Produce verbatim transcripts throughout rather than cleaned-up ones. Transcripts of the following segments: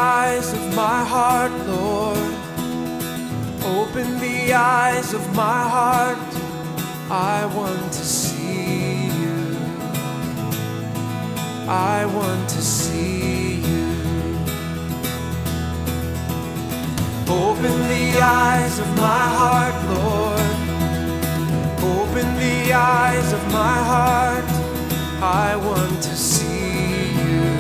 eyes of my heart, Lord. Open the eyes of my heart. I want to see you. I want to see you. Open the eyes of my heart, Lord. Open the eyes of my heart. I want to see you.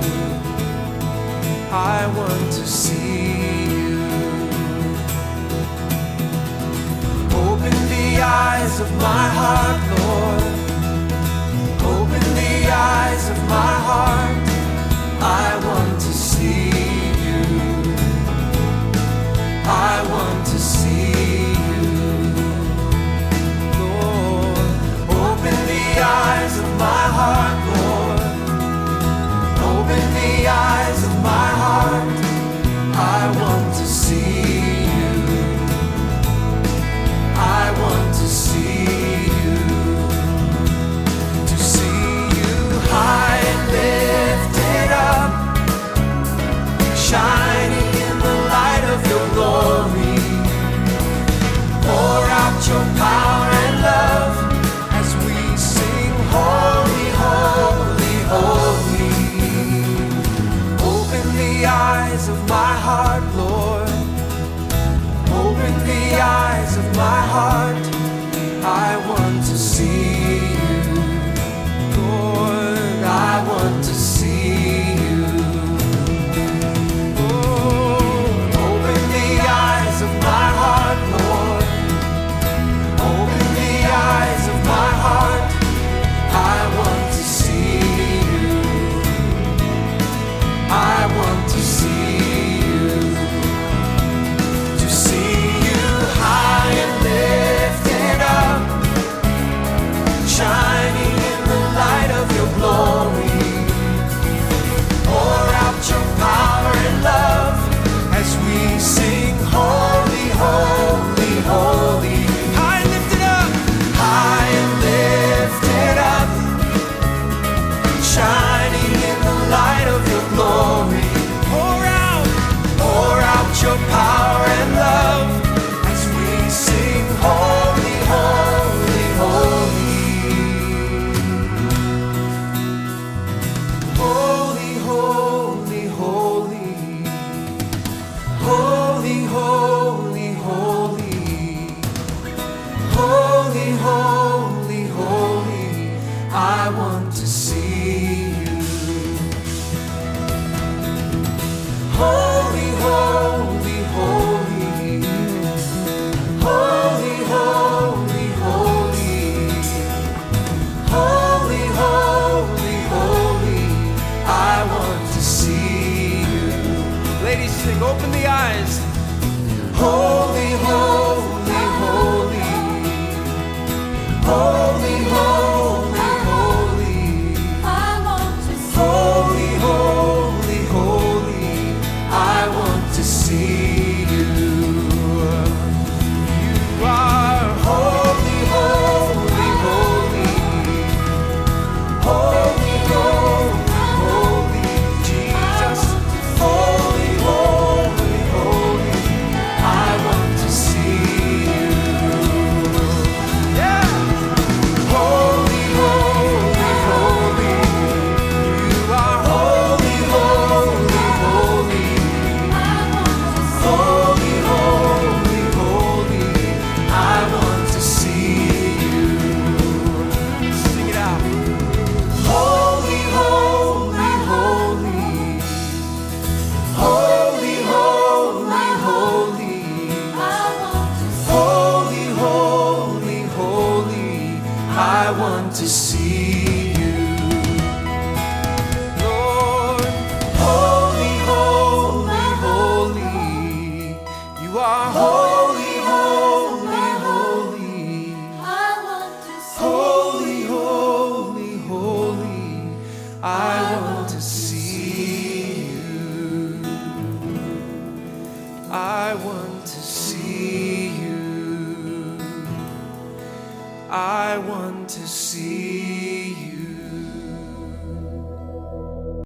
I want to see you. Open the eyes of my heart, Lord. Open the eyes of my heart. I want to see you. I want to see you. Lord, open the eyes of my heart, Lord. Open the eyes of my heart. I want to see you. I want to see you. To see you high and lifted up, shining in the light of your glory. Pour out your power and love as we sing holy, holy, holy. Open the eyes of my heart, Lord. Open the eyes of my heart. I want to see you. Lord, I want to see you. Oh, open the eyes of my heart, Lord. Open the eyes of my heart. I want to see you. I want to see you. To see you high and lifted up, shining in the light of your glory. Pour out your power and love as we sing holy, holy, holy. High and lifted up, high and lifted up, shining in the light of your glory. Pour out, pour out your power and love as we sing holy, holy, holy. Holy, holy, holy. Holy, holy, holy. Holy, holy, holy. I want to see you. Holy, holy, holy. Holy, holy, holy. Holy, holy, holy. I want to see you. Ladies, sing, open the eyes. Holy, holy, holy. Holy, holy, holy. I want to see Holy, holy, holy. I want to see you. You are holy, holy, holy. Holy, holy, holy. Jesus. Holy, holy, holy. I want to see you. Yeah. Holy, holy, holy. You are holy, holy, holy. Holy, holy, holy. I want to see you. Sing it out. Holy, holy, holy. Holy, holy, holy. Holy, holy, holy. I want to see you. Lord, holy, holy, holy. You are holy, holy, holy. I want to see Holy, holy, holy. I want to see you. I want to see you. I want to see you. I want to see